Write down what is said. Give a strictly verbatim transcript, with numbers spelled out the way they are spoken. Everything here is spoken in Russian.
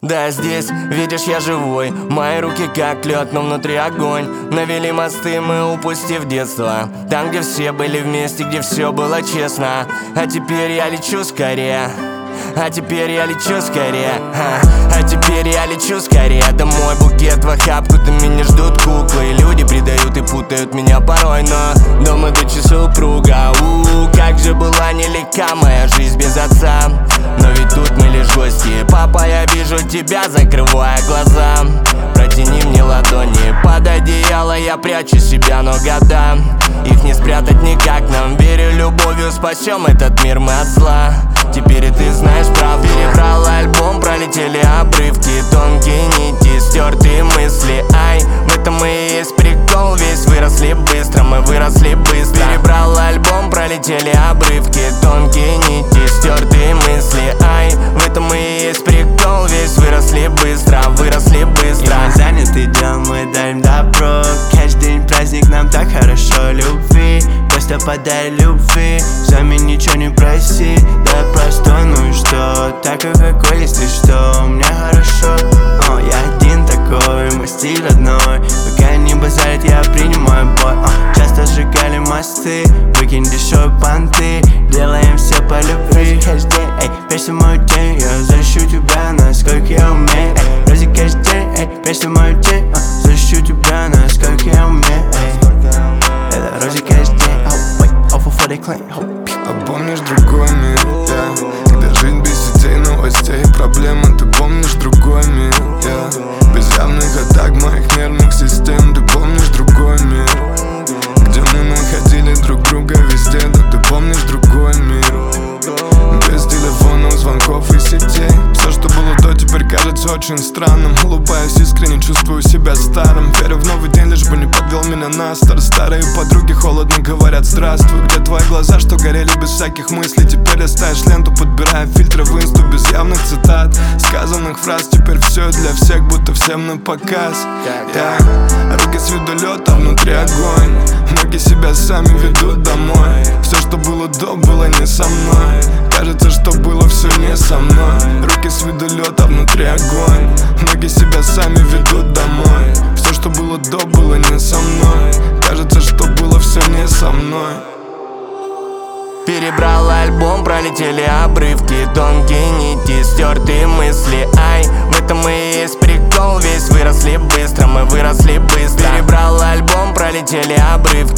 Да, здесь, видишь, я живой. Мои руки как лед, но внутри огонь. Навели мосты мы, упустив детство. Там, где все были вместе, где все было честно. А теперь я лечу скорее. А теперь я лечу скорее. А, а теперь я лечу скорее. Домой букет в охапку, там меня ждут куклы. Люди предают и путают меня порой, но дома дочь супруга. У-у-у, как же была нелегка моя жизнь без отца. Но ведь тут мы лишь гости. Папа, я вижу тебя, закрывая глаза. Протяни мне ладони, под одеяло я прячу себя, но года их не спрятать никак нам. Верю, любовью спасем этот мир мы от зла. Теперь и ты знаешь правду. Перебрал альбом, пролетели обрывки, тонкие нити, стертые мысли. Ай, в этом и есть прикол, весь выросли быстро, мы выросли быстро. Перебрал альбом, пролетели обрывки, тонкие нити, стертые мысли. Ай, в этом и есть прикол, весь выросли быстро, выросли быстро. И мы заняты делом, мы дарим добро. Каждый день праздник, нам так хорошо любви. Просто подай любви, взамен ничего не проси. Да просто, ну и что, так и какой, если что, мне хорошо. О, я один такой, мой стиль родной. Пока не базарят, я принимаю бой. О, часто сжигали мосты, выкинь дешевые понты. Делаем все по любви. Каждый день, эй, прячься в мою тень, я защищу тебя, насколько я умею. Эй, вроде каждый день, эй, прячься в мою тень, а, защищу тебя, насколько я умею. Эй, это вроде каждый день. А помнишь другой мир, yeah. Когда жизнь без сетей, новостей и проблем. Ты помнишь другой мир, yeah. Без явных атак моих нервных систем. Ты помнишь другой мир, где мы находили друг друга везде. Да ты помнишь другой мир, без телефонов, звонков и сетей. Все, что было до, теперь кажется очень странным. Улыбаюсь искренне, чувствую себя старым. Верю в новый день, лишь бы не подвел меня на старт. Старые подруги холодно говорят здравствуй. Где твои глаза, что горели без всяких мыслей? Теперь листаешь ленту, подбирая фильтры в инсту без явных цитат, сказанных фраз. Теперь все для всех, будто всем на показ, yeah. Руки с виду лед, а внутри огонь. Ноги себя сами ведут домой. Все, что было до, было не со мной. Кажется, что было все не со мной. Руки с виду лед, а внутри огонь. Ноги себя сами ведут домой. Все, что было до, было не со мной. Кажется, что было все не со мной. Перебрал альбом, пролетели обрывки, тонкие нити, стертые мысли. Ай, в этом и есть прикол, весь выросли быстро, мы выросли быстро. Перебрал альбом, пролетели обрывки,